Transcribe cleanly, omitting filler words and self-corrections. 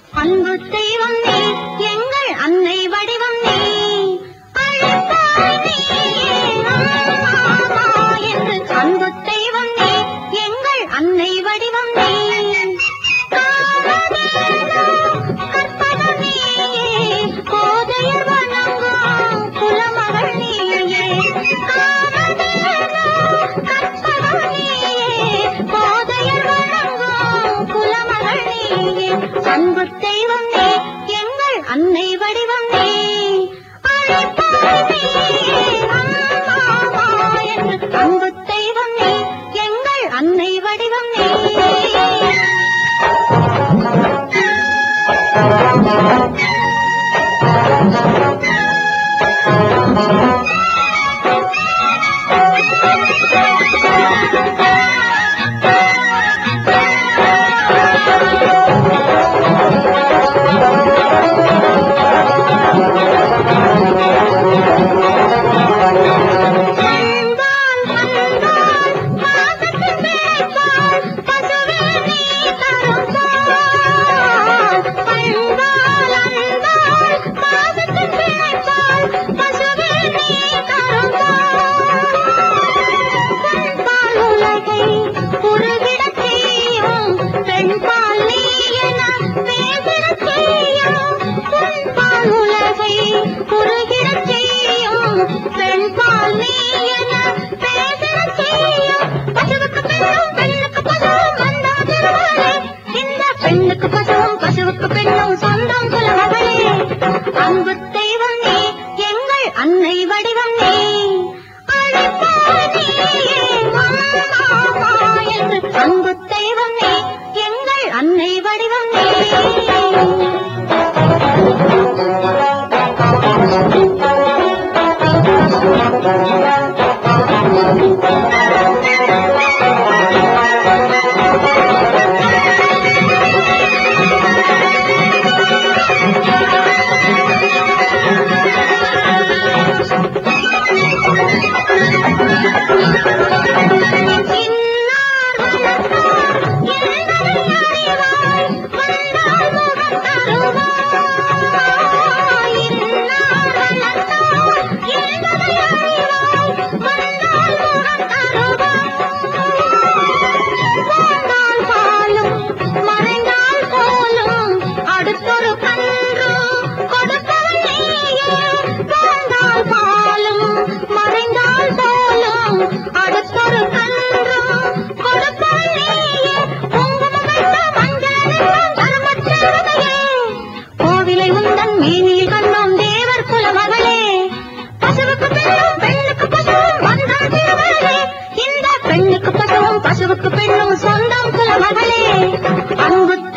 அன்பு தெய்வம் நீ, எங்கள் அன்னை வடிவம் நீ, அழைத்தாய் நீயே அம்மா என்று. அன்பு தெய்வம் நீ, எங்கள் அன்னை வடிவம் நீ, கற்பகம் நீயே, கோதையர் வணங்கும் குலமகள் நீயே, கற்பகம் நீயே, கோதையர் வணங்கும் குலமகள் நீயே. அன்பு தெய்வம் நீ, எங்கள் அன்னை வடிவம் நீ, அழைத்தாய் நீயே அம்மா என்று. அன்பு தெய்வம் நீ, எங்கள் அன்னை வடிவம் நீ. பெண்ணுக்கு பசுவும் பசுவுக்கு பெண்ணும் சொந்தம் குலமகளே. அன்பு தெய்வம் நீ, எங்கள் அன்னை வடிவம் நீ, அழைத்தாய் நீயே அம்மா என்று. அன்பு தெய்வம் நீ, எங்கள் அன்னை வடிவம் நீ. கோவிலை உந்தன் மேனியில் கண்டோம் தேவர் குலமகளே. பசுவுக்கு பெண்ணும் பெண்ணுக்கு பசுவும் வந்தாள் திருமகளே. இந்த பெண்ணுக்கு பசுவும் பசுவுக்கு பெண்ணும் சொந்தம் குலமகளே. அன்பு